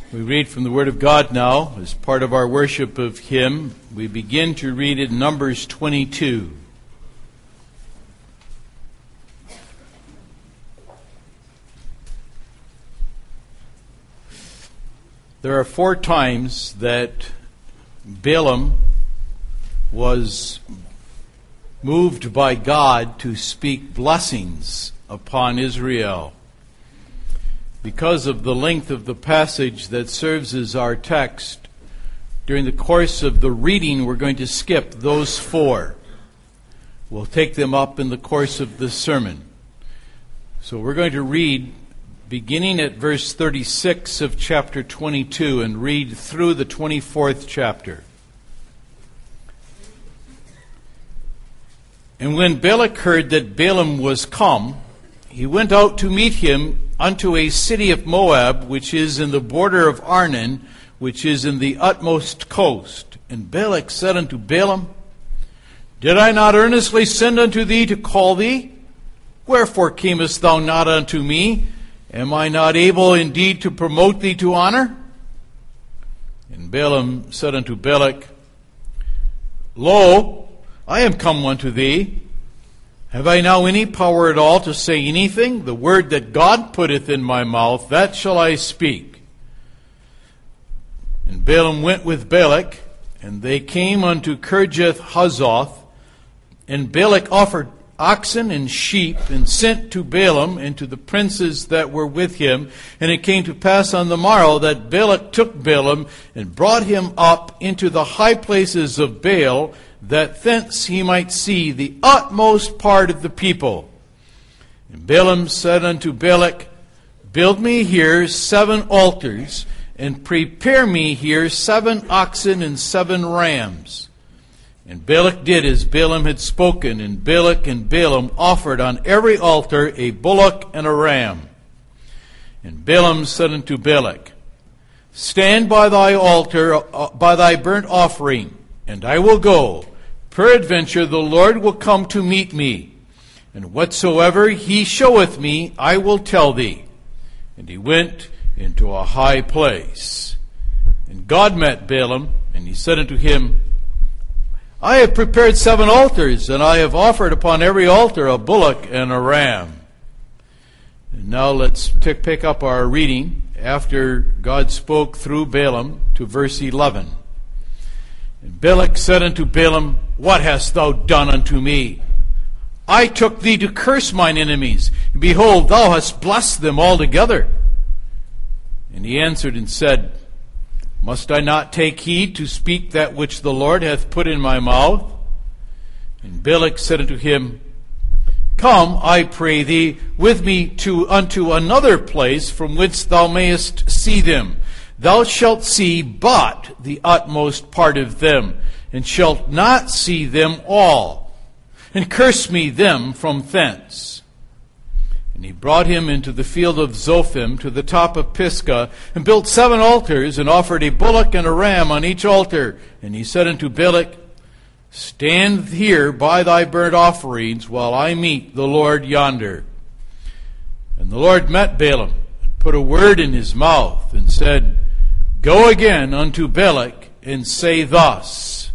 We read from the Word of God now as part of our worship of Him. We begin to read in Numbers 22. There are 4 times that Balaam was moved by God to speak blessings upon Israel. Because of the length of the passage that serves as our text, during the course of the reading, we're going to skip those 4. We'll take them up in the course of the sermon. So we're going to read beginning at verse 36 of chapter 22 and read through the 24th chapter. And when Balak heard that Balaam was come, he went out to meet him unto a city of Moab, which is in the border of Arnon, which is in the utmost coast. And Balak said unto Balaam, Did I not earnestly send unto thee to call thee? Wherefore camest thou not unto me? Am I not able indeed to promote thee to honor? And Balaam said unto Balak, Lo, I am come unto thee. Have I now any power at all to say anything? The word that God putteth in my mouth, that shall I speak. And Balaam went with Balak, and they came unto Kirjath-Huzoth. And Balak offered oxen and sheep, and sent to Balaam and to the princes that were with him. And it came to pass on the morrow that Balak took Balaam, and brought him up into the high places of Baal, that thence he might see the utmost part of the people. And Balaam said unto Balak, Build me here 7 altars, and prepare me here 7 oxen and 7 rams. And Balak did as Balaam had spoken, and Balak and Balaam offered on every altar a bullock and a ram. And Balaam said unto Balak, Stand by thy altar, by thy burnt offering, and I will go. Peradventure the Lord will come to meet me, and whatsoever he showeth me, I will tell thee. And he went into a high place. And God met Balaam, and he said unto him, I have prepared 7 altars, and I have offered upon every altar a bullock and a ram. And now let's pick up our reading after God spoke through Balaam to verse 11. And Balak said unto Balaam, What hast thou done unto me? I took thee to curse mine enemies, and behold, thou hast blessed them altogether. And he answered and said, Must I not take heed to speak that which the Lord hath put in my mouth? And Balak said unto him, Come, I pray thee, with me unto another place from whence thou mayest see them. Thou shalt see but the utmost part of them, and shalt not see them all. And curse me them from thence. And he brought him into the field of Zophim to the top of Pisgah, and built 7 altars, and offered a bullock and a ram on each altar. And he said unto Balak, Stand here by thy burnt offerings, while I meet the Lord yonder. And the Lord met Balaam, and put a word in his mouth, and said, Go again unto Balak, and say thus.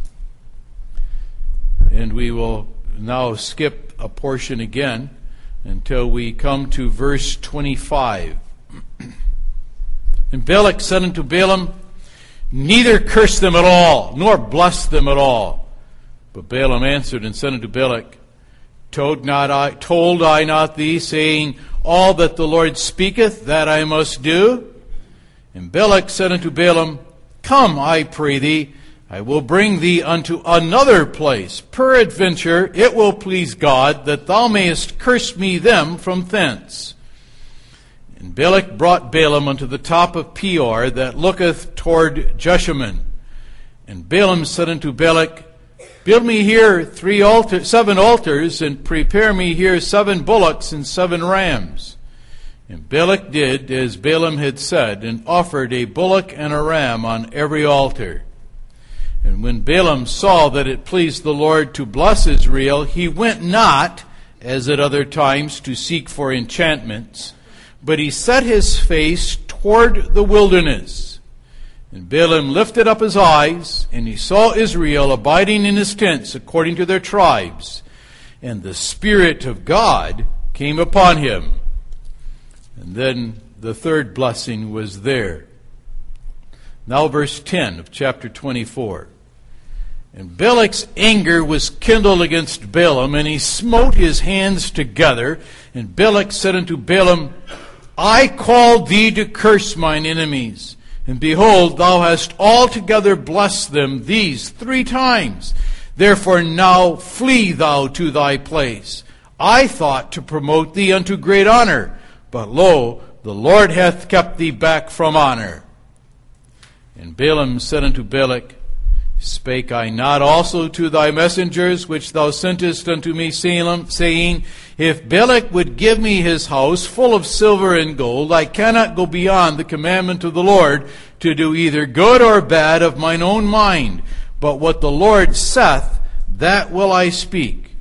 And we will now skip a portion again until we come to verse 25. And Balak said unto Balaam, Neither curse them at all, nor bless them at all. But Balaam answered and said unto Balak, Told I not thee, saying, All that the Lord speaketh, that I must do? And Balak said unto Balaam, Come, I pray thee, I will bring thee unto another place. Peradventure it will please God that thou mayest curse me them from thence. And Balak brought Balaam unto the top of Peor, that looketh toward Jeshimon. And Balaam said unto Balak, Build me here 7 altars, and prepare me here 7 bullocks and 7 rams. And Balak did as Balaam had said, and offered a bullock and a ram on every altar. And when Balaam saw that it pleased the Lord to bless Israel, he went not, as at other times, to seek for enchantments, but he set his face toward the wilderness. And Balaam lifted up his eyes, and he saw Israel abiding in his tents according to their tribes. And the Spirit of God came upon him. And then the third blessing was there. Now verse 10 of chapter 24. And Balak's anger was kindled against Balaam, and he smote his hands together. And Balak said unto Balaam, I called thee to curse mine enemies. And behold, thou hast altogether blessed them these 3 times. Therefore now flee thou to thy place. I thought to promote thee unto great honor, but lo, the Lord hath kept thee back from honor. And Balaam said unto Balak, Spake I not also to thy messengers which thou sentest unto me, saying, If Balak would give me his house full of silver and gold, I cannot go beyond the commandment of the Lord to do either good or bad of mine own mind. But what the Lord saith, that will I speak.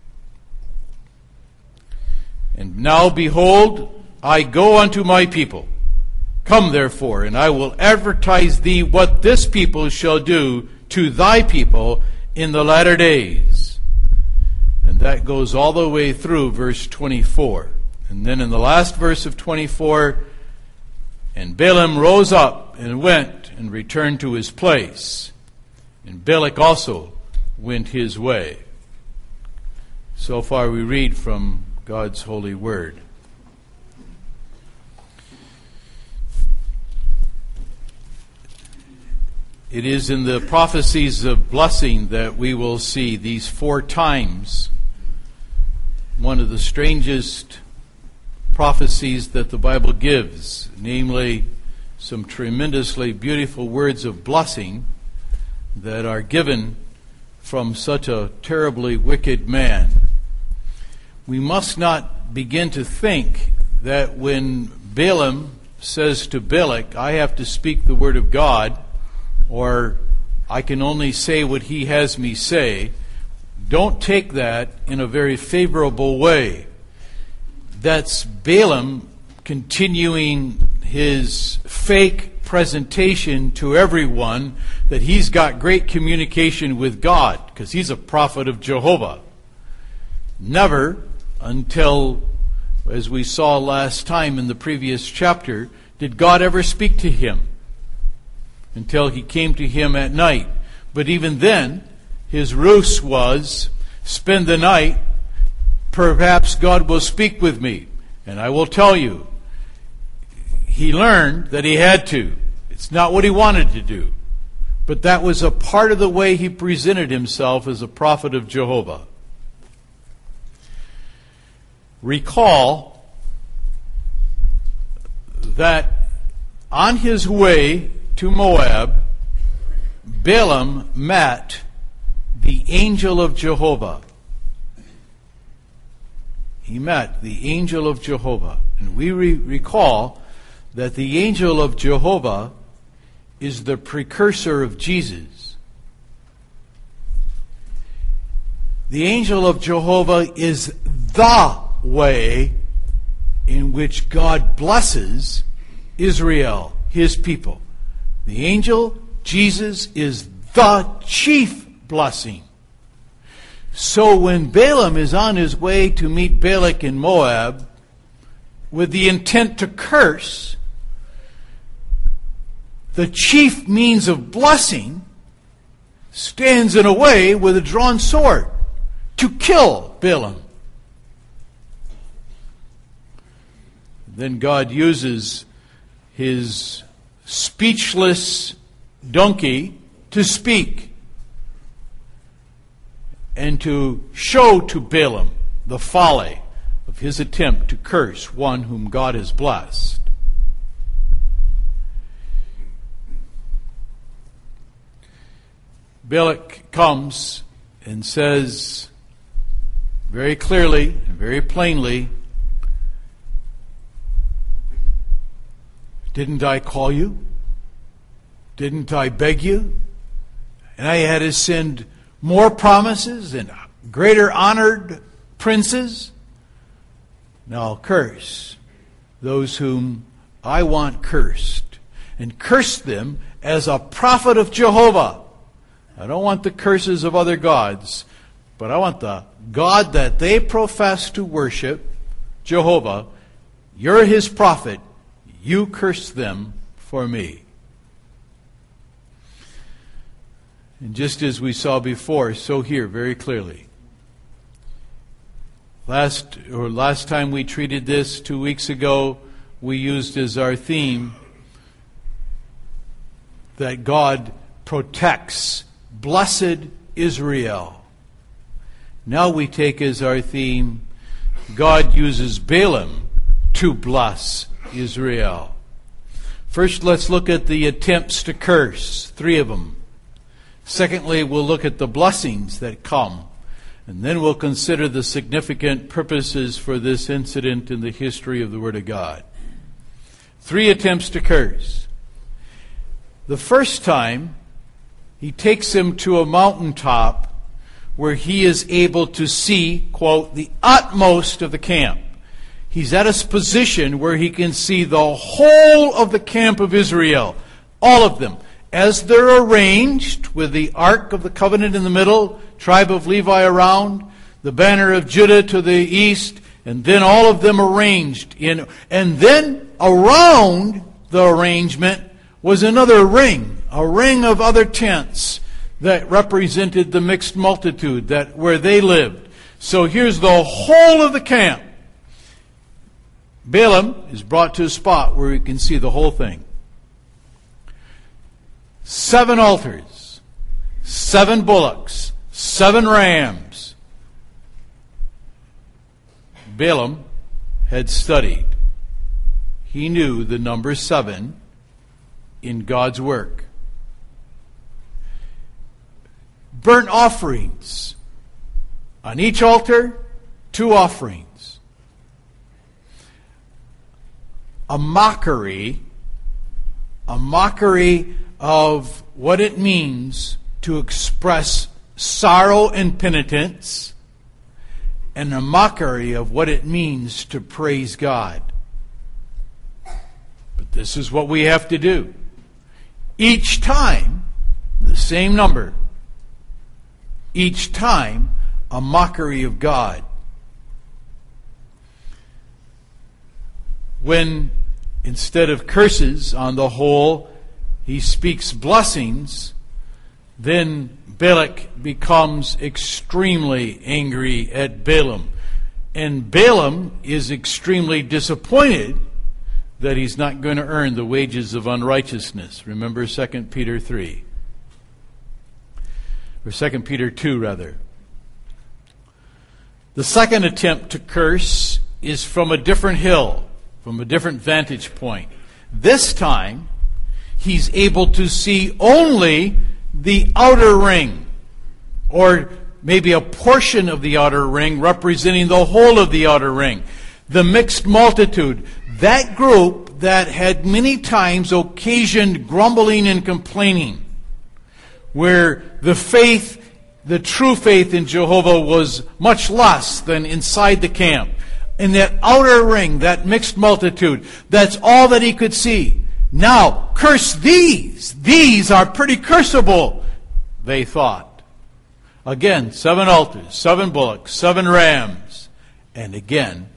And now behold, I go unto my people. Come therefore, and I will advertise thee what this people shall do to thy people in the latter days. And that goes all the way through verse 24. And then in the last verse of 24, and Balaam rose up and went and returned to his place. And Balak also went his way. So far we read from God's holy word. It is in the prophecies of blessing that we will see these 4 times one of the strangest prophecies that the Bible gives, namely some tremendously beautiful words of blessing that are given from such a terribly wicked man. We must not begin to think that when Balaam says to Balak, I have to speak the word of God, or I can only say what he has me say, don't take that in a very favorable way. That's Balaam continuing his fake presentation to everyone that he's got great communication with God, because he's a prophet of Jehovah. Never until, as we saw last time in the previous chapter, did God ever speak to him, until he came to him at night. But even then, his ruse was, spend the night, perhaps God will speak with me. And I will tell you, he learned that he had to. It's not what he wanted to do. But that was a part of the way he presented himself as a prophet of Jehovah. Recall that on his way to Moab, Balaam met the angel of Jehovah. He met the angel of Jehovah. And we recall that the angel of Jehovah is the precursor of Jesus. The angel of Jehovah is the way in which God blesses Israel, his people. The angel, Jesus, is the chief blessing. So when Balaam is on his way to meet Balak in Moab with the intent to curse, the chief means of blessing stands in a way with a drawn sword to kill Balaam. Then God uses his speechless donkey to speak and to show to Balaam the folly of his attempt to curse one whom God has blessed. Balak comes and says very clearly and very plainly, didn't I call you? Didn't I beg you? And I had to send more promises and greater honored princes. Now I'll curse those whom I want cursed, and curse them as a prophet of Jehovah. I don't want the curses of other gods, but I want the God that they profess to worship, Jehovah. You're his prophet. You curse them for me. And just as we saw before, so here very clearly. Last time we treated this 2 weeks ago, we used as our theme that God protects blessed Israel. Now we take as our theme, God uses Balaam to bless Israel. First, let's look at the attempts to curse, 3 of them. Secondly, we'll look at the blessings that come. And then we'll consider the significant purposes for this incident in the history of the Word of God. 3 attempts to curse. The first time, he takes him to a mountaintop where he is able to see, quote, the utmost of the camp. He's at a position where he can see the whole of the camp of Israel, all of them, as they're arranged with the Ark of the Covenant in the middle, tribe of Levi around, the banner of Judah to the east, and then all of them arranged in. And then around the arrangement was another ring, a ring of other tents that represented the mixed multitude that where they lived. So here's the whole of the camp. Balaam is brought to a spot where he can see the whole thing. 7 altars, 7 bullocks, 7 rams. Balaam had studied. He knew the number 7 in God's work. Burnt offerings. On each altar, 2 offerings. A mockery of what it means to express sorrow and penitence, and a mockery of what it means to praise God. But this is what we have to do. Each time, the same number. Each time, a mockery of God. When, instead of curses on the whole, he speaks blessings, then Balak becomes extremely angry at Balaam. And Balaam is extremely disappointed that he's not going to earn the wages of unrighteousness. Remember 2 Peter 3. Or 2 Peter 2, rather. The second attempt to curse is from a different hill, from a different vantage point. This time, he's able to see only the outer ring, or maybe a portion of the outer ring representing the whole of the outer ring. The mixed multitude, that group that had many times occasioned grumbling and complaining, where the faith, the true faith in Jehovah was much less than inside the camp. In that outer ring, that mixed multitude, that's all that he could see. Now, curse these. These are pretty curseable, they thought. Again, 7 altars, 7 bullocks, 7 rams. And again,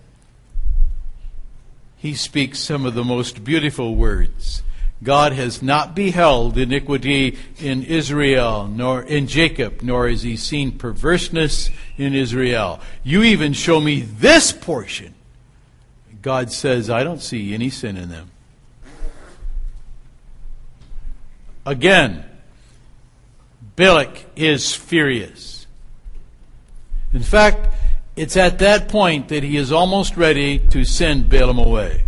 he speaks some of the most beautiful words. God has not beheld iniquity in Israel, nor in Jacob, nor has he seen perverseness in Israel. You even show me this portion. God says, I don't see any sin in them. Again, Balak is furious. In fact, it's at that point that he is almost ready to send Balaam away.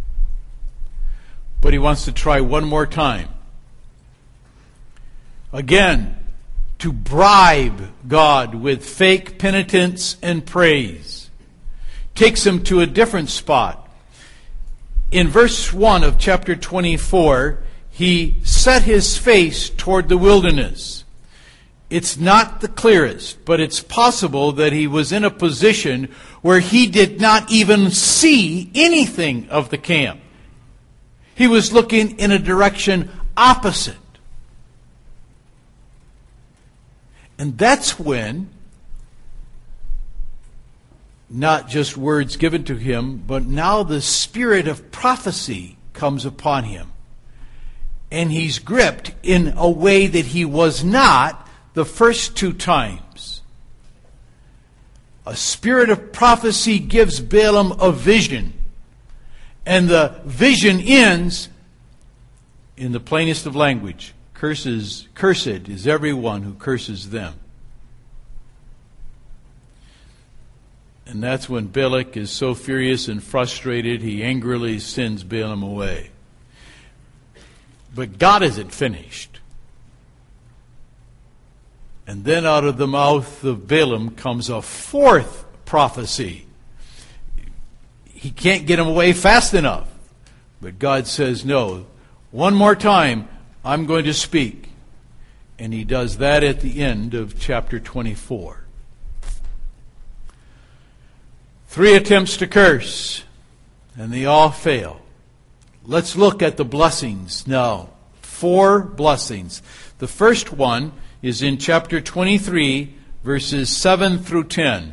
But he wants to try one more time. Again, to bribe God with fake penitence and praise. Takes him to a different spot. In verse 1 of chapter 24, he set his face toward the wilderness. It's not the clearest, but it's possible that he was in a position where he did not even see anything of the camp. He was looking in a direction opposite. And that's when not just words given to him, but now the spirit of prophecy comes upon him. And he's gripped in a way that he was not the first two times. A spirit of prophecy gives Balaam a vision. And the vision ends in the plainest of language. Cursed is everyone who curses them. And that's when Balak is so furious and frustrated, he angrily sends Balaam away. But God isn't finished. And then out of the mouth of Balaam comes a fourth prophecy. He can't get him away fast enough. But God says, no, one more time, I'm going to speak. And he does that at the end of chapter 24. 3 attempts to curse, and they all fail. Let's look at the blessings now. 4 blessings. The first one is in chapter 23, verses 7 through 10.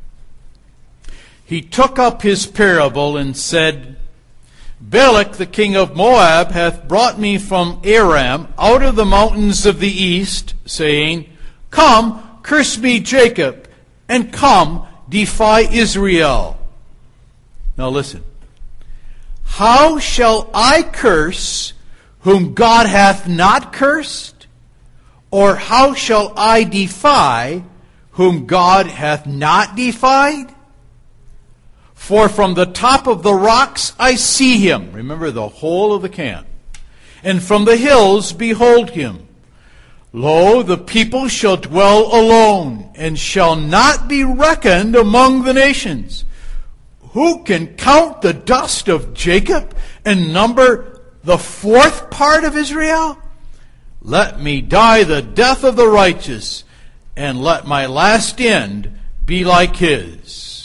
He took up his parable and said, Balak the king of Moab hath brought me from Aram out of the mountains of the east, saying, Come, curse me Jacob, and come, defy Israel. Now listen. How shall I curse whom God hath not cursed? Or how shall I defy whom God hath not defied? For from the top of the rocks I see him. Remember the whole of the camp. And from the hills behold him. Lo, the people shall dwell alone, and shall not be reckoned among the nations. Who can count the dust of Jacob, and number the 4th part of Israel? Let me die the death of the righteous, and let my last end be like his.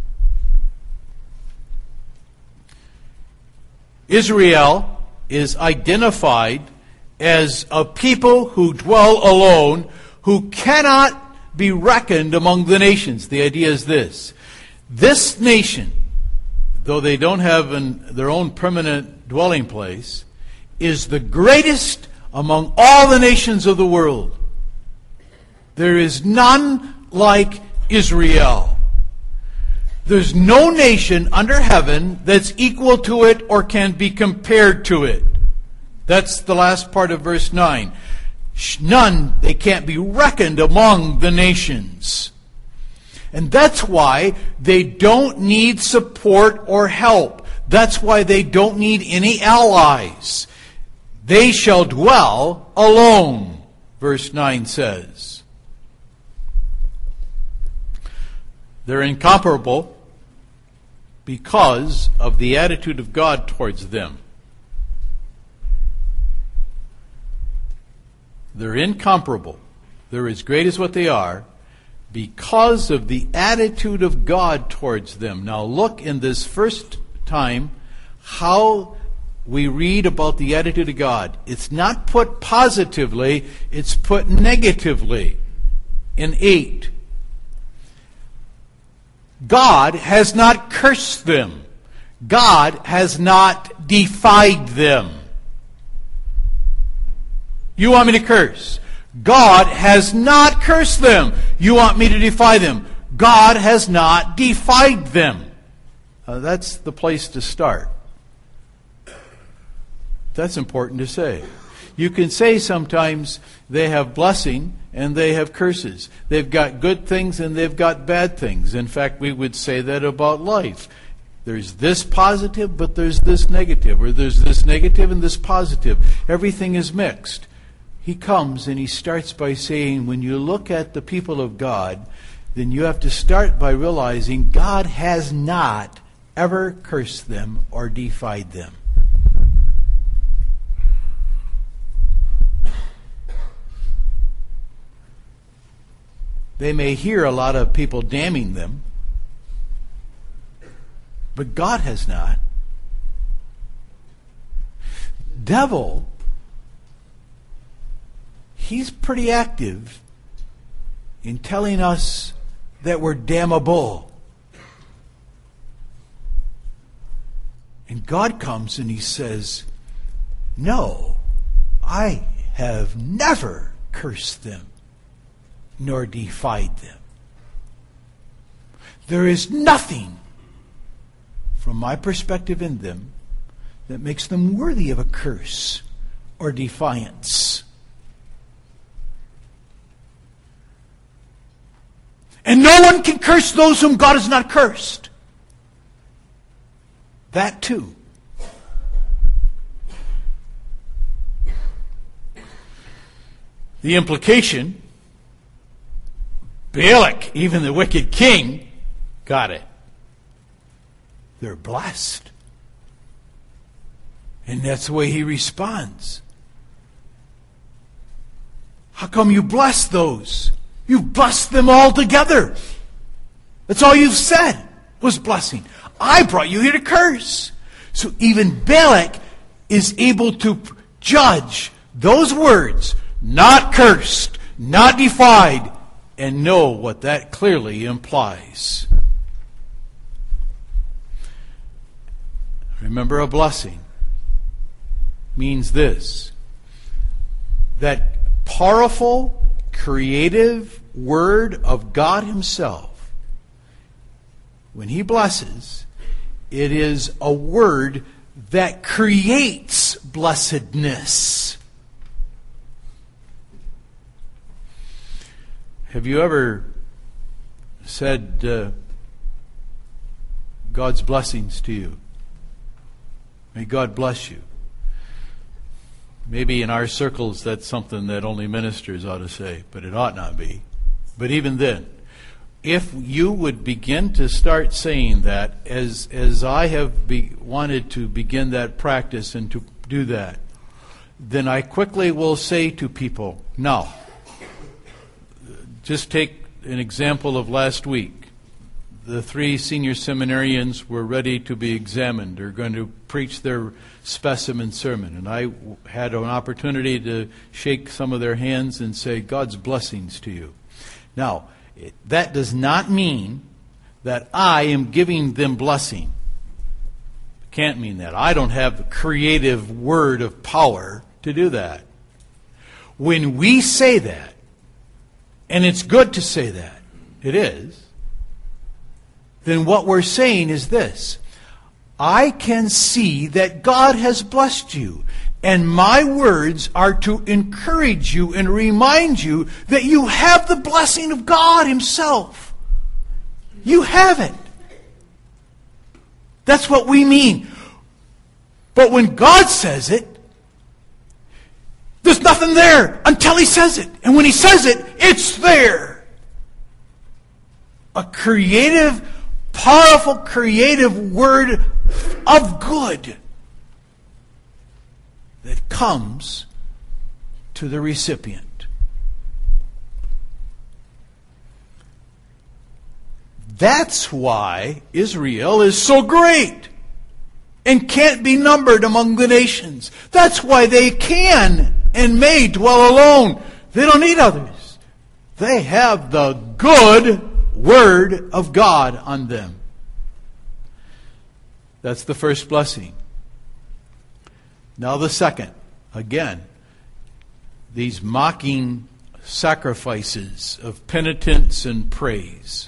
Israel is identified as a people who dwell alone, who cannot be reckoned among the nations. The idea is this. This nation, though they don't have their own permanent dwelling place, is the greatest among all the nations of the world. There is none like Israel. There's no nation under heaven that's equal to it or can be compared to it. That's the last part of verse 9. None, they can't be reckoned among the nations. And that's why they don't need support or help. That's why they don't need any allies. They shall dwell alone, verse 9 says. They're incomparable because of the attitude of God towards them. They're incomparable. They're as great as what they are because of the attitude of God towards them. Now look in this first time how we read about the attitude of God. It's not put positively, it's put negatively in 8. God has not cursed them. God has not defied them. You want me to curse? God has not cursed them. You want me to defy them? God has not defied them. That's the place to start. That's important to say. You can say sometimes they have blessing and they have curses. They've got good things and they've got bad things. In fact, we would say that about life. There's this positive, but there's this negative. Or there's this negative and this positive. Everything is mixed. He comes and he starts by saying, when you look at the people of God, then you have to start by realizing God has not ever cursed them or defied them. They may hear a lot of people damning them, but God has not. Devil, he's pretty active in telling us that we're damnable. And God comes and He says, no, I have never cursed them, nor defied them. There is nothing, from my perspective, in them that makes them worthy of a curse or defiance. And no one can curse those whom God has not cursed. That too. The implication, Balak, even the wicked king, got it. They're blessed. And that's the way he responds. How come you bless those? You've blessed them all together. That's all you've said was blessing. I brought you here to curse. So even Balak is able to judge those words, not cursed, not defied, and know what that clearly implies. Remember, a blessing means this: that powerful, creative word of God Himself, when He blesses, it is a word that creates blessedness. Have you ever said God's blessings to you? May God bless you. Maybe in our circles that's something that only ministers ought to say, but it ought not be. But even then, if you would begin to start saying that, as I have wanted to begin that practice and to do that, then I quickly will say to people, now, just take an example of last week. The 3 senior seminarians were ready to be examined. They're going to preach their specimen sermon. And I had an opportunity to shake some of their hands and say, God's blessings to you. Now, that does not mean that I am giving them blessing. It can't mean that. I don't have the creative word of power to do that. When we say that, and it's good to say that, it is, then what we're saying is this: I can see that God has blessed you, and my words are to encourage you and remind you that you have the blessing of God Himself. You have it. That's what we mean. But when God says it, there's nothing there until He says it. And when He says it, it's there. A creative, powerful, creative word of good that comes to the recipient. That's why Israel is so great and can't be numbered among the nations. That's why they can and may dwell alone. They don't need others. They have the good Word of God on them. That's the first blessing. Now the second. Again, these mocking sacrifices of penitence and praise.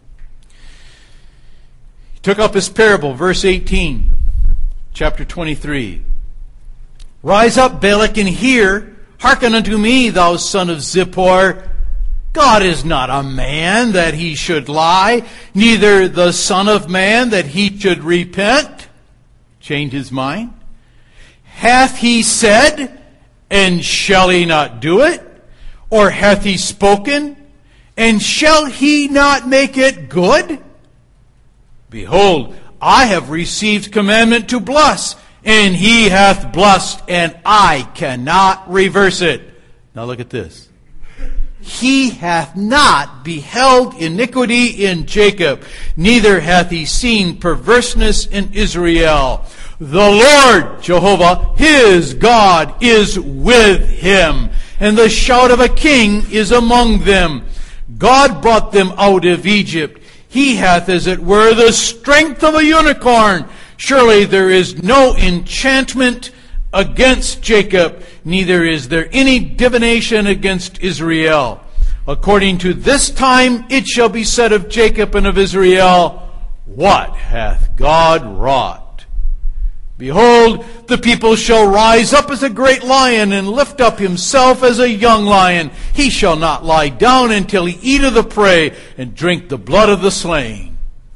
He took up his parable, verse 18, chapter 23. Rise up, Balak, and hear. Hearken unto me, thou son of Zippor. God is not a man that He should lie, neither the Son of Man that He should repent. Change His mind. Hath He said, and shall He not do it? Or hath He spoken, and shall He not make it good? Behold, I have received commandment to bless, and He hath blessed, and I cannot reverse it. Now look at this. He hath not beheld iniquity in Jacob, neither hath He seen perverseness in Israel. The Lord, Jehovah, his God, is with him, and the shout of a king is among them. God brought them out of Egypt. He hath, as it were, the strength of a unicorn. Surely there is no enchantment against Jacob, neither is there any divination against Israel. According to this time it shall be said of Jacob and of Israel, what hath God wrought? Behold, the people shall rise up as a great lion, and lift up himself as a young lion. He shall not lie down until he eat of the prey, and drink the blood of the slain.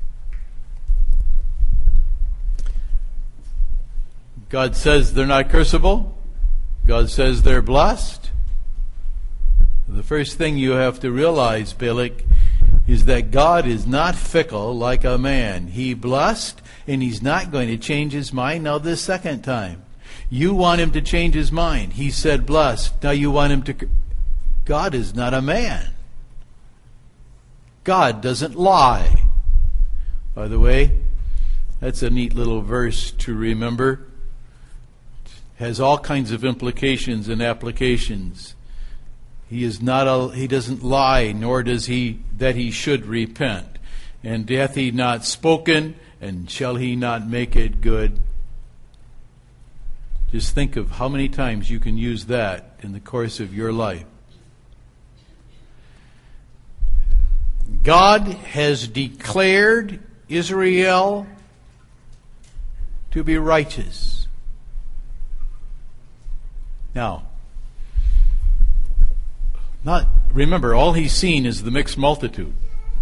God says they're not cursable. God says they're blessed. The first thing you have to realize, Balak, is that God is not fickle like a man. He blessed, and he's not going to change his mind now this second time. You want him to change his mind. He said blessed. Now you want him to... God is not a man. God doesn't lie. By the way, that's a neat little verse to remember. Has all kinds of implications and applications. He doesn't lie, nor does he that he should repent. And hath he not spoken, and shall he not make it good? Just think of how many times you can use that in the course of your life. God has declared Israel to be righteous. Now, remember, all he's seen is the mixed multitude.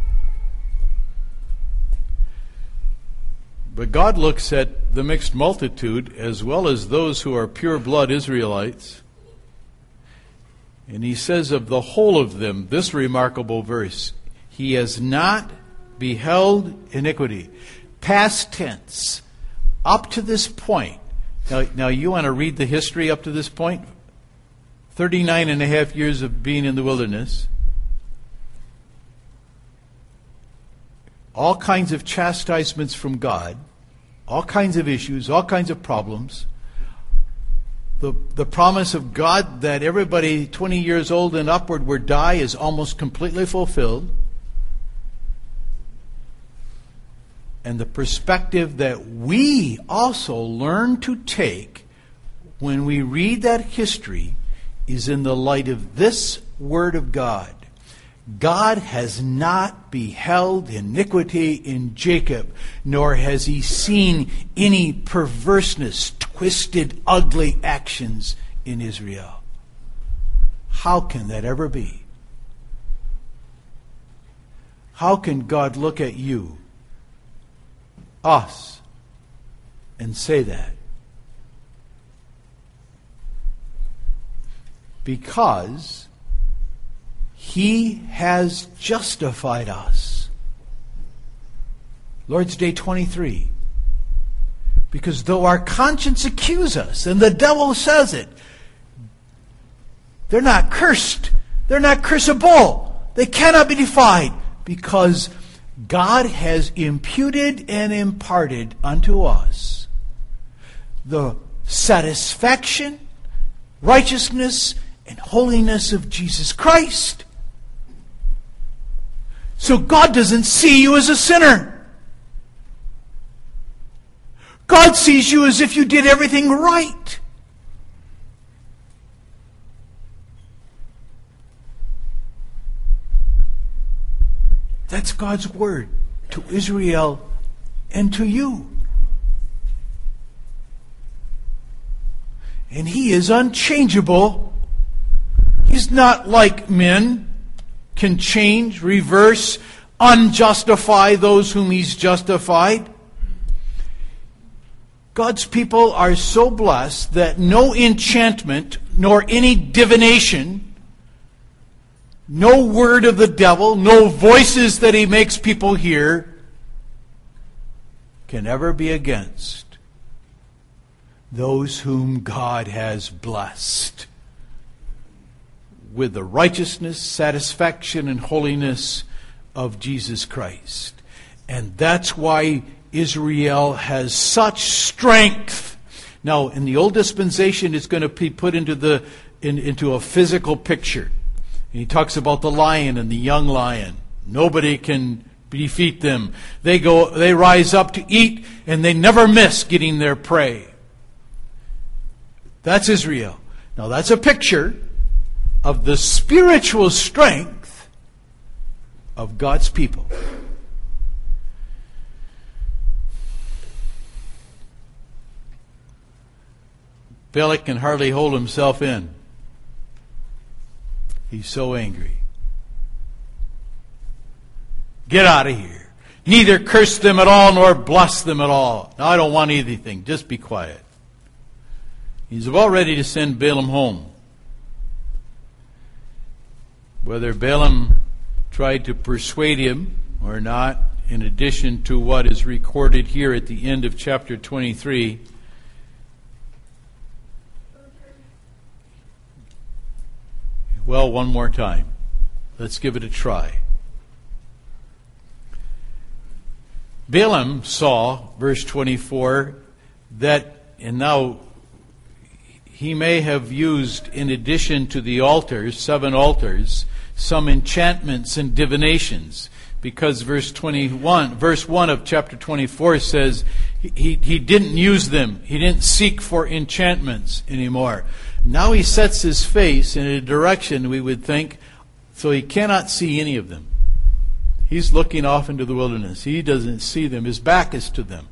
But God looks at the mixed multitude as well as those who are pure blood Israelites. And he says of the whole of them, this remarkable verse, he has not beheld iniquity. Past tense. Up to this point. Now you want to read the history up to this point? 39 and a half years of being in the wilderness. All kinds of chastisements from God. All kinds of issues. All kinds of problems. The promise of God that everybody 20 years old and upward would die is almost completely fulfilled. And the perspective that we also learn to take when we read that history is in the light of this Word of God. God has not beheld iniquity in Jacob, nor has he seen any perverseness, twisted, ugly actions in Israel. How can that ever be? How can God look at you, us, and say that? Because he has justified us. Lord's Day 23. Because though our conscience accuse us, and the devil says it, they're not cursed. They're not cursable. They cannot be defied. Because God has imputed and imparted unto us the satisfaction, righteousness, and holiness of Jesus Christ. So God doesn't see you as a sinner. God sees you as if you did everything right. That's God's word to Israel and to you. And he is unchangeable. He's not like men, can change, reverse, unjustify those whom he's justified. God's people are so blessed that no enchantment nor any divination, no word of the devil, no voices that he makes people hear can ever be against those whom God has blessed with the righteousness, satisfaction, and holiness of Jesus Christ. And that's why Israel has such strength. Now, in the old dispensation, it's going to be put into a physical picture. And he talks about the lion and the young lion. Nobody can defeat them. They rise up to eat, and they never miss getting their prey. That's Israel. Now that's a picture of the spiritual strength of God's people. Balak can hardly hold himself in. He's so angry. Get out of here. Neither curse them at all nor bless them at all. Now I don't want anything. Just be quiet. He's about ready to send Balaam home. Whether Balaam tried to persuade him or not, in addition to what is recorded here at the end of chapter 23, well, one more time. Let's give it a try. Balaam saw, verse 24, that, and now he may have used, in addition to the altars, 7 altars, some enchantments and divinations, because verse 1 of chapter 24 says he didn't use them. He didn't seek for enchantments anymore. Now he sets his face in a direction, we would think, so he cannot see any of them. He's looking off into the wilderness. He doesn't see them. His back is to them.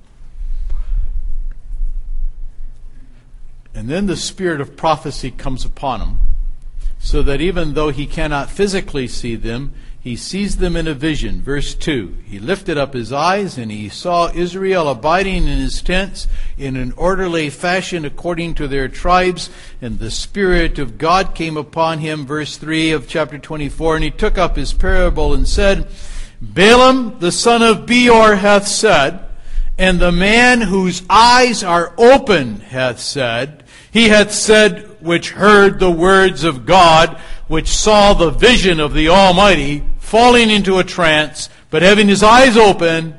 And then the spirit of prophecy comes upon him, so that even though he cannot physically see them, he sees them in a vision. Verse 2, he lifted up his eyes, and he saw Israel abiding in his tents in an orderly fashion according to their tribes, and the Spirit of God came upon him. Verse 3 of chapter 24, and he took up his parable and said, Balaam the son of Beor hath said, and the man whose eyes are open hath said, he hath said, which heard the words of God, which saw the vision of the Almighty, falling into a trance, but having his eyes open,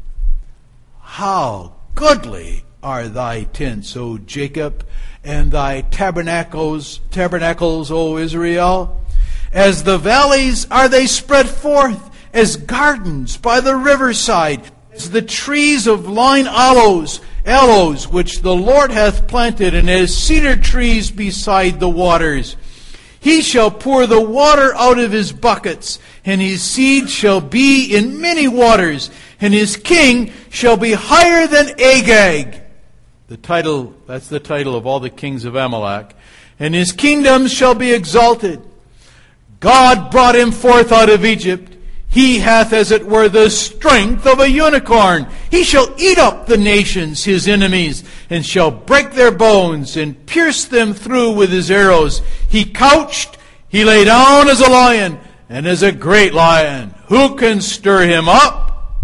how goodly are thy tents, O Jacob, and thy tabernacles, O Israel. As the valleys are they spread forth, as gardens by the riverside, as the trees of line aloes, which the Lord hath planted, and as cedar trees beside the waters. He shall pour the water out of his buckets, and his seed shall be in many waters, and his king shall be higher than Agag. That's the title of all the kings of Amalek. And his kingdom shall be exalted. God brought him forth out of Egypt. He hath, as it were, the strength of a unicorn. He shall eat up the nations, his enemies, and shall break their bones and pierce them through with his arrows. He couched, he lay down as a lion, and as a great lion. Who can stir him up?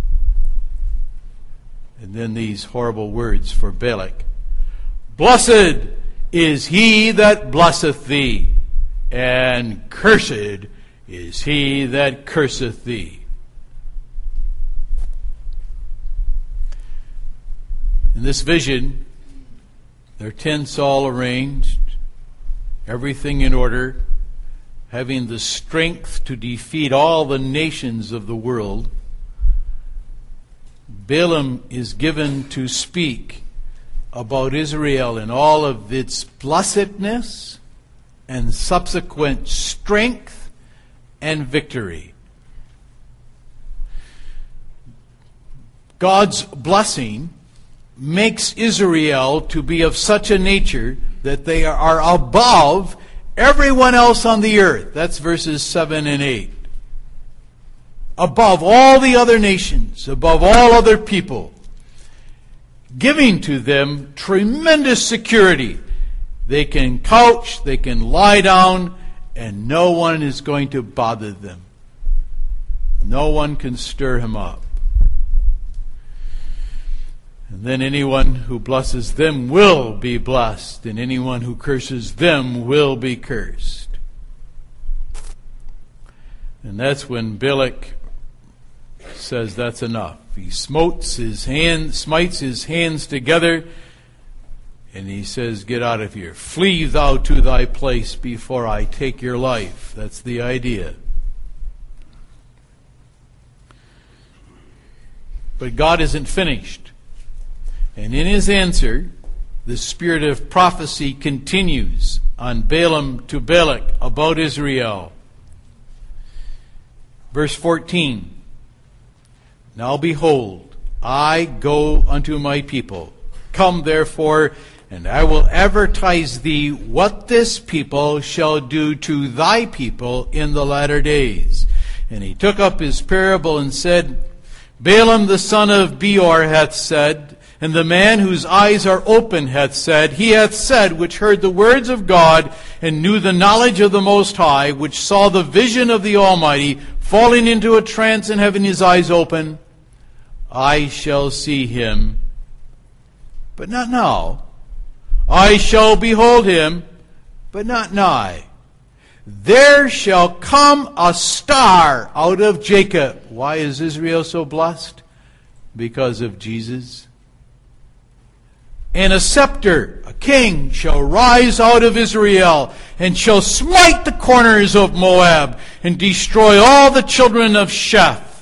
And then these horrible words for Balak. Blessed is he that blesseth thee, and cursed is he that curseth thee. In this vision, their tents all arranged, everything in order, having the strength to defeat all the nations of the world. Balaam is given to speak about Israel in all of its blessedness and subsequent strength and victory. God's blessing makes Israel to be of such a nature that they are above everyone else on the earth. That's verses 7 and 8. Above all the other nations, above all other people, giving to them tremendous security. They can couch, they can lie down, and no one is going to bother them. No one can stir him up. And then anyone who blesses them will be blessed, and anyone who curses them will be cursed. And that's when Balak says that's enough. He smites his hands together, And he says, get out of here. Flee thou to thy place before I take your life. That's the idea. But God isn't finished. And in his answer, the spirit of prophecy continues on Balaam to Balak about Israel. Verse 14. Now behold, I go unto my people. Come therefore, and I will advertise thee what this people shall do to thy people in the latter days. And he took up his parable and said, Balaam the son of Beor hath said, and the man whose eyes are open hath said, he hath said, which heard the words of God, and knew the knowledge of the Most High, which saw the vision of the Almighty, falling into a trance and having his eyes open, I shall see him, but not now. I shall behold him, but not nigh. There shall come a star out of Jacob. Why is Israel so blessed? Because of Jesus. And a scepter, a king, shall rise out of Israel, and shall smite the corners of Moab, and destroy all the children of Sheth.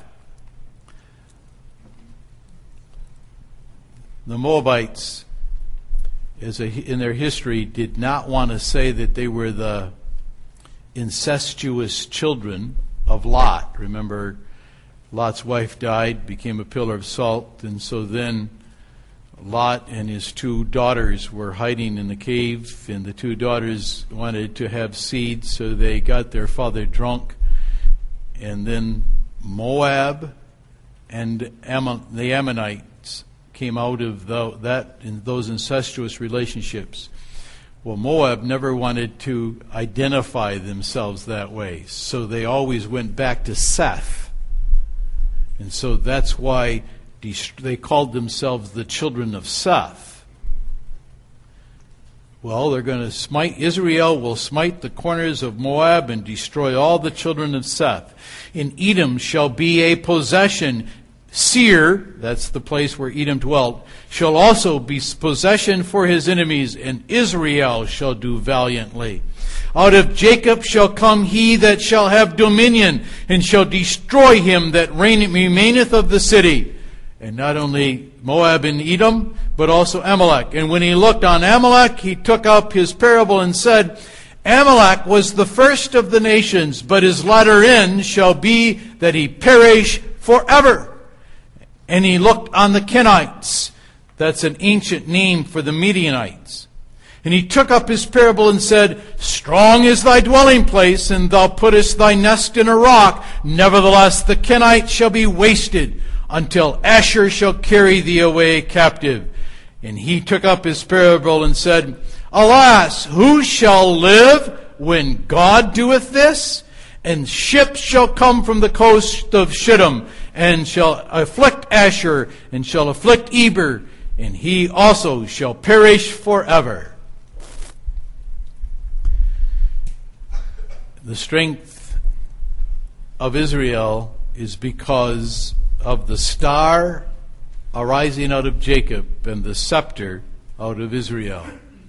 The Moabites, in their history, did not want to say that they were the incestuous children of Lot. Remember, Lot's wife died, became a pillar of salt, and so then Lot and his two daughters were hiding in the cave, and the two daughters wanted to have seed, so they got their father drunk. And then Moab and the Ammonites came out of those incestuous relationships. Well, Moab never wanted to identify themselves that way, so they always went back to Seth. And so that's why they called themselves the children of Seth. Well, they're going to smite, Israel will smite the corners of Moab and destroy all the children of Seth. In Edom shall be a possession. Seir, that's the place where Edom dwelt, shall also be possession for his enemies, and Israel shall do valiantly. Out of Jacob shall come he that shall have dominion, and shall destroy him that remaineth of the city. And not only Moab and Edom, but also Amalek. And when he looked on Amalek, he took up his parable and said, Amalek was the first of the nations, but his latter end shall be that he perish forever. And he looked on the Kenites. That's an ancient name for the Midianites. And he took up his parable and said, Strong is thy dwelling place, and thou puttest thy nest in a rock. Nevertheless, the Kenites shall be wasted, until Asher shall carry thee away captive. And he took up his parable and said, Alas, who shall live when God doeth this? And ships shall come from the coast of Shittim, and shall afflict Asher, and shall afflict Eber, and he also shall perish forever. The strength of Israel is because of the star arising out of Jacob and the scepter out of Israel.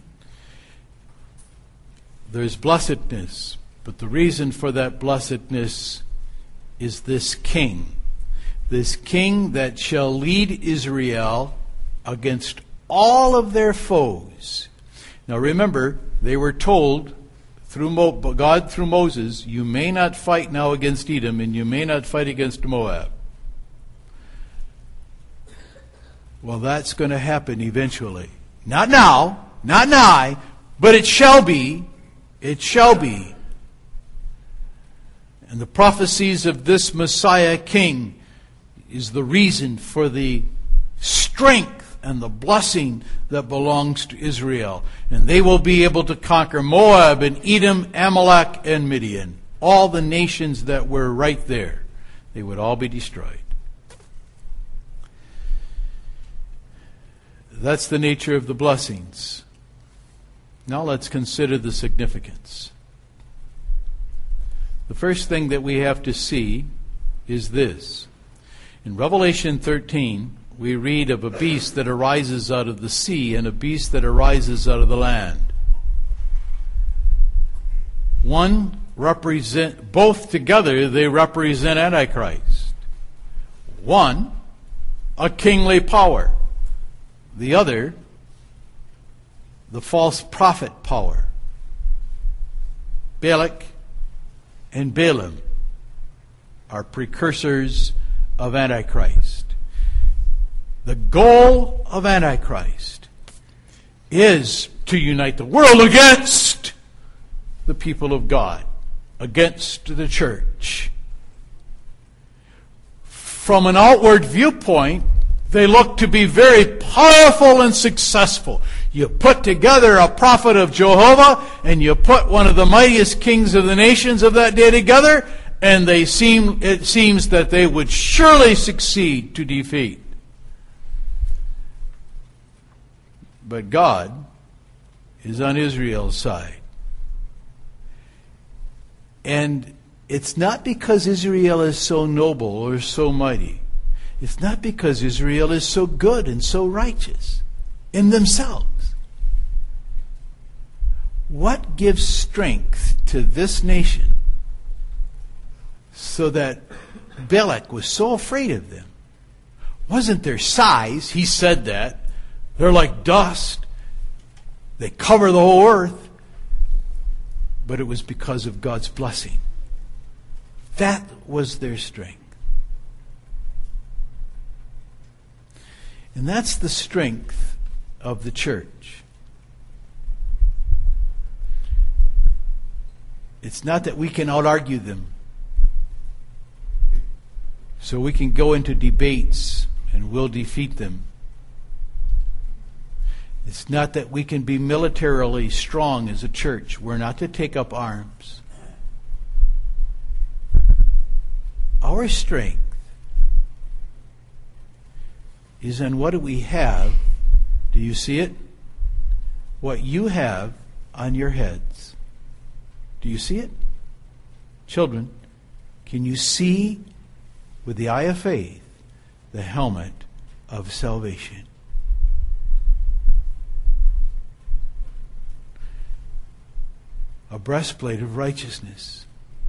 There's blessedness, but the reason for that blessedness is this king that shall lead Israel against all of their foes. Now remember, they were told through God through Moses, you may not fight now against Edom, and you may not fight against Moab. Well, that's going to happen eventually. Not now, not nigh, but it shall be. It shall be. And the prophecies of this Messiah King is the reason for the strength and the blessing that belongs to Israel. And they will be able to conquer Moab and Edom, Amalek, and Midian. All the nations that were right there. They would all be destroyed. That's the nature of the blessings. Now let's consider the significance. The first thing that we have to see is this. In Revelation 13, we read of a beast that arises out of the sea and a beast that arises out of the land. Both together they represent Antichrist. One, a kingly power. The other, the false prophet power. Balak and Balaam are precursors of Antichrist. The goal of Antichrist is to unite the world against the people of God, against the church. From an outward viewpoint, they look to be very powerful and successful. You put together a prophet of Jehovah, and you put one of the mightiest kings of the nations of that day together, and it seems that they would surely succeed to defeat. But God is on Israel's side. And it's not because Israel is so noble or so mighty. It's not because Israel is so good and so righteous in themselves. What gives strength to this nation so that Balak was so afraid of them? Wasn't their size. He said that. They're like dust. They cover the whole earth. But it was because of God's blessing. That was their strength. And that's the strength of the church. It's not that we can out-argue them. So we can go into debates and we'll defeat them. It's not that we can be militarily strong as a church. We're not to take up arms. Our strength is in what do we have. Do you see it? What you have on your heads. Do you see it? Children, can you see with the eye of faith the helmet of salvation? A breastplate of righteousness.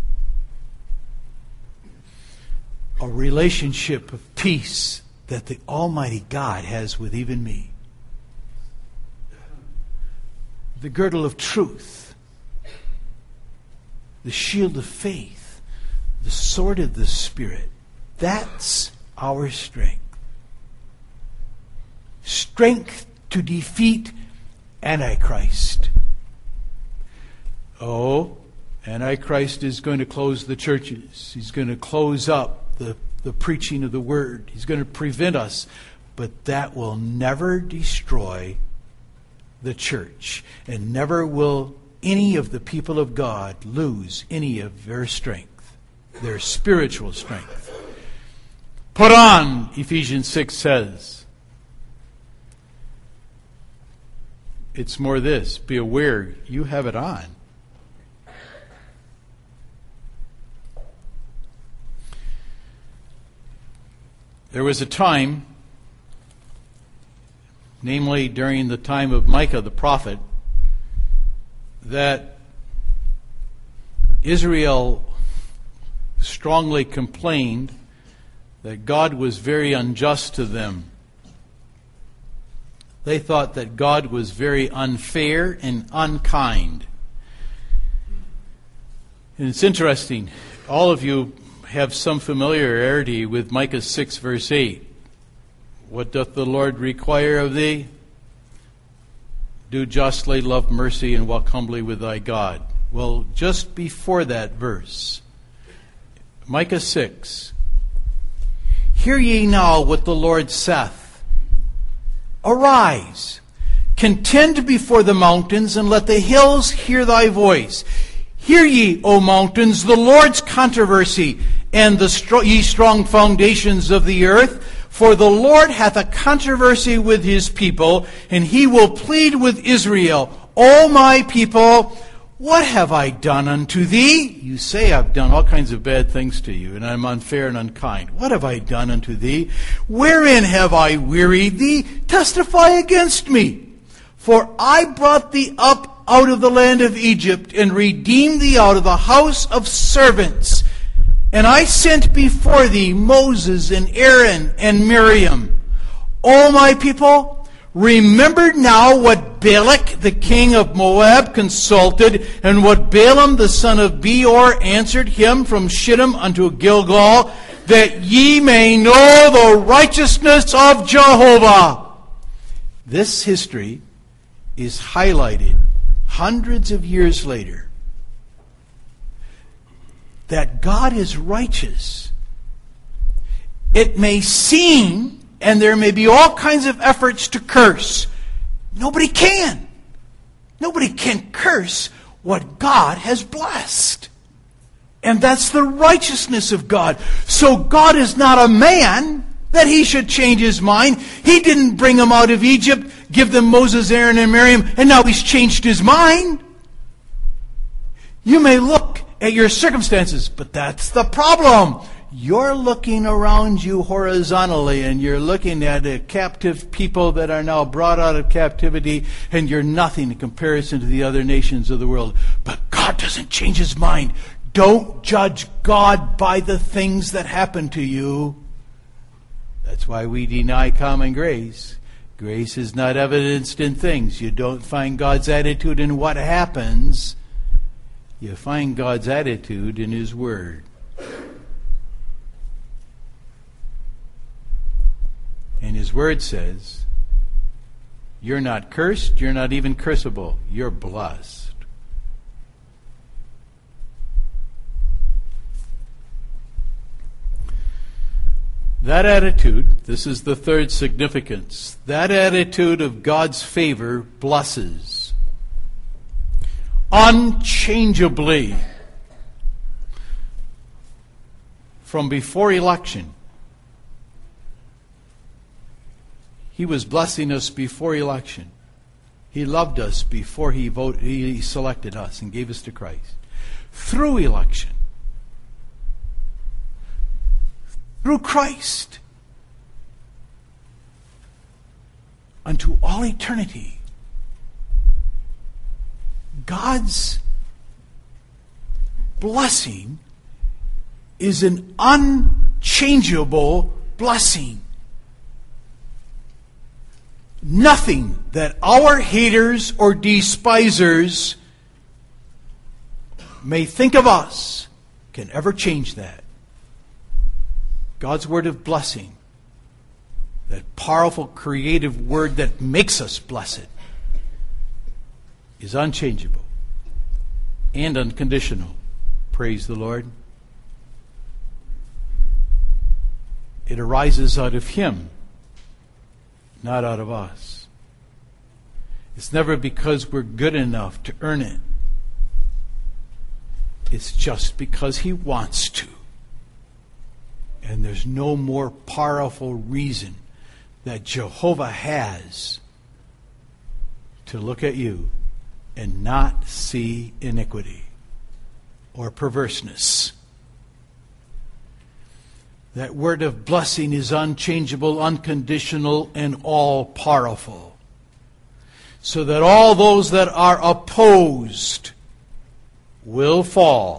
A relationship of peace that the Almighty God has with even me. The girdle of truth. The shield of faith. The sword of the Spirit. That's our strength. Strength to defeat Antichrist. Oh, Antichrist is going to close the churches. He's going to close up the preaching of the Word. He's going to prevent us. But that will never destroy the church. And never will any of the people of God lose any of their strength, their spiritual strength. Put on, Ephesians 6 says. It's more this. Be aware you have it on. There was a time, namely during the time of Micah the prophet, that Israel strongly complained that God was very unjust to them. They thought that God was very unfair and unkind. And it's interesting, all of you have some familiarity with Micah 6 verse 8. What doth the Lord require of thee? Do justly, love mercy, and walk humbly with thy God. Well, just before that verse, Micah 6. Hear ye now what the Lord saith. Arise, contend before the mountains, and let the hills hear thy voice. Hear ye, O mountains, the Lord's controversy, and ye strong foundations of the earth. For the Lord hath a controversy with his people, and he will plead with Israel. O my people, what have I done unto thee? You say I've done all kinds of bad things to you, and I'm unfair and unkind. What have I done unto thee? Wherein have I wearied thee? Testify against me. For I brought thee up out of the land of Egypt, and redeemed thee out of the house of servants. And I sent before thee Moses and Aaron and Miriam. O my people, remember now what Balak the king of Moab consulted, and what Balaam the son of Beor answered him from Shittim unto Gilgal, that ye may know the righteousness of Jehovah. This history is highlighted hundreds of years later, that God is righteous. It may seem, and there may be all kinds of efforts to curse. Nobody can. Nobody can curse what God has blessed. And that's the righteousness of God. So God is not a man that he should change his mind. He didn't bring them out of Egypt, give them Moses, Aaron, and Miriam, and now he's changed his mind. You may look at your circumstances, but that's the problem. You're looking around you horizontally, and you're looking at a captive people that are now brought out of captivity, and you're nothing in comparison to the other nations of the world. But God doesn't change his mind. Don't judge God by the things that happen to you. That's why we deny common grace. Grace is not evidenced in things. You don't find God's attitude in what happens. You find God's attitude in his word. And his word says, you're not cursed, you're not even curseable, you're blessed. That attitude, this is the third significance, that attitude of God's favor blesses unchangeably from before election. He was blessing us before election. He loved us before he selected us and gave us to Christ. Through election. Through Christ. Unto all eternity. God's blessing is an unchangeable blessing. Nothing that our haters or despisers may think of us can ever change that. God's word of blessing, that powerful creative word that makes us blessed, is unchangeable and unconditional. Praise the Lord. It arises out of him, not out of us. It's never because we're good enough to earn it. It's just because he wants to. And there's no more powerful reason that Jehovah has to look at you and not see iniquity or perverseness. That word of blessing is unchangeable, unconditional, and all-powerful. So that all those that are opposed will fall.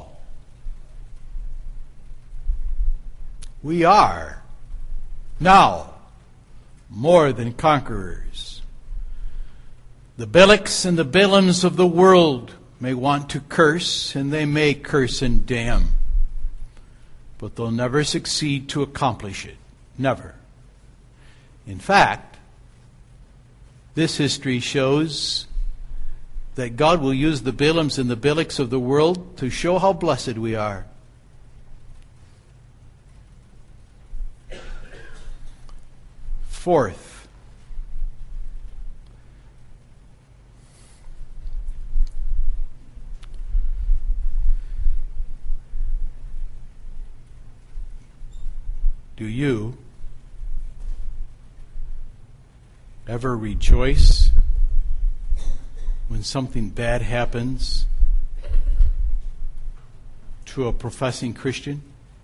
We are now more than conquerors. The Balaks and the Balaams of the world may want to curse, and they may curse and damn. But they'll never succeed to accomplish it. Never. In fact, this history shows that God will use the Balaams and the Balaks of the world to show how blessed we are. Fourth, do you ever rejoice when something bad happens to a professing Christian?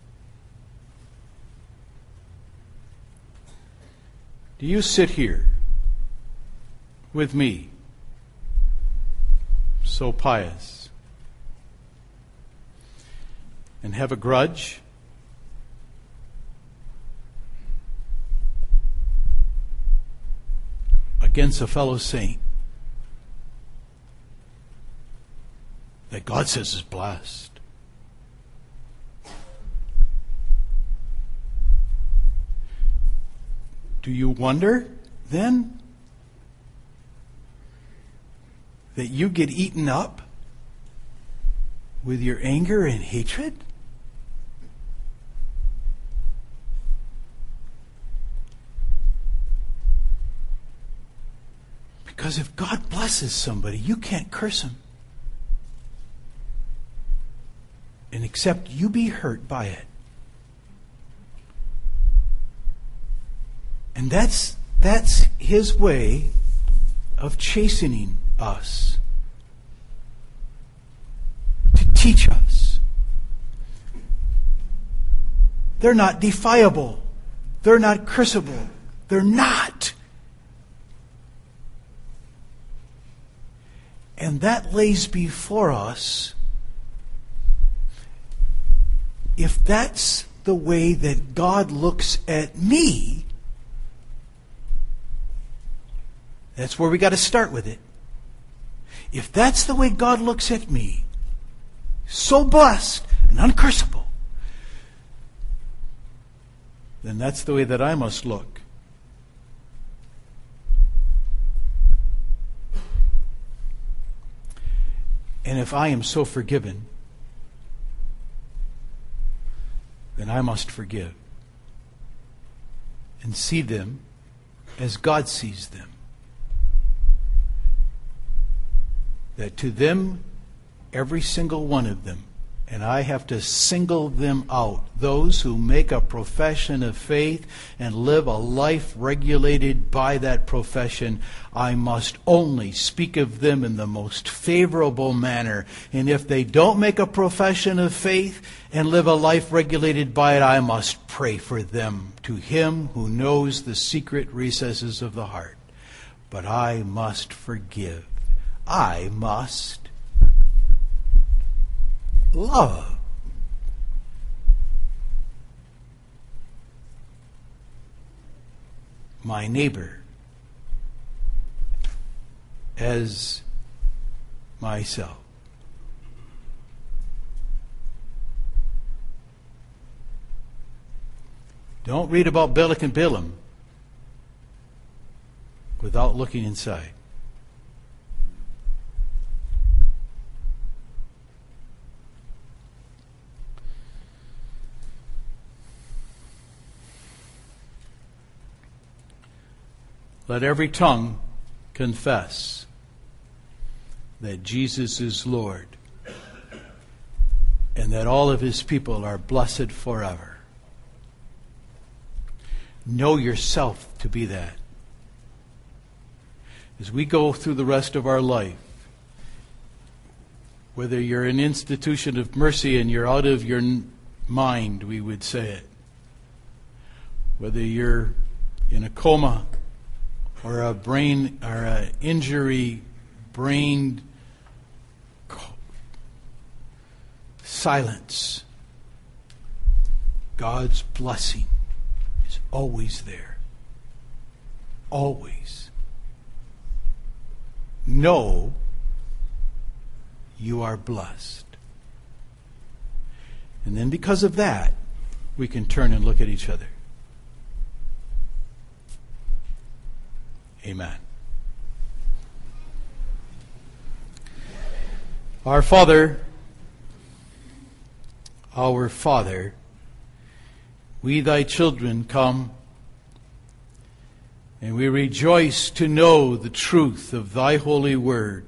Do you sit here with me, so pious, and have a grudge? Against a fellow saint that God says is blessed? Do you wonder then that you get eaten up with your anger and hatred? Because if God blesses somebody, you can't curse him and accept you be hurt by it. And that's his way of chastening us, to teach us. They're not defiable. They're not cursable. They're not. And that lays before us, if that's the way that God looks at me, that's where we got to start with it. If that's the way God looks at me, so blessed and uncursable, then that's the way that I must look. And if I am so forgiven, then I must forgive and see them as God sees them. That to them, every single one of them, and I have to single them out, those who make a profession of faith and live a life regulated by that profession, I must only speak of them in the most favorable manner. And if they don't make a profession of faith and live a life regulated by it, I must pray for them to Him who knows the secret recesses of the heart. But I must forgive. I must love. My neighbor as myself. Don't read about Balak and Balaam without looking inside. Let every tongue confess that Jesus is Lord, and that all of His people are blessed forever. Know yourself to be that. As we go through the rest of our life, whether you're an institution of mercy and you're out of your mind, we would say it. Whether you're in a coma, or a brain, or an injury, brain silence, God's blessing is always there. Always. Know you are blessed. And then because of that, we can turn and look at each other. Amen. Our Father, we thy children come, and we rejoice to know the truth of thy holy word,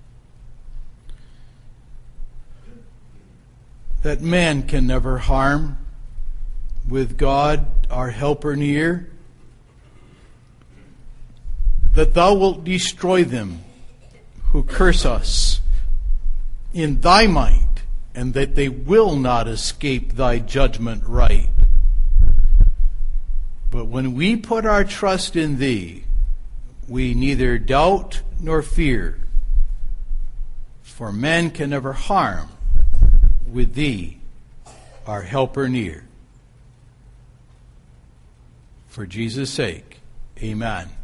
that man can never harm with God our helper near, that thou wilt destroy them who curse us in thy might and that they will not escape thy judgment right. But when we put our trust in thee, we neither doubt nor fear, for man can never harm with thee, our helper near. For Jesus' sake, amen.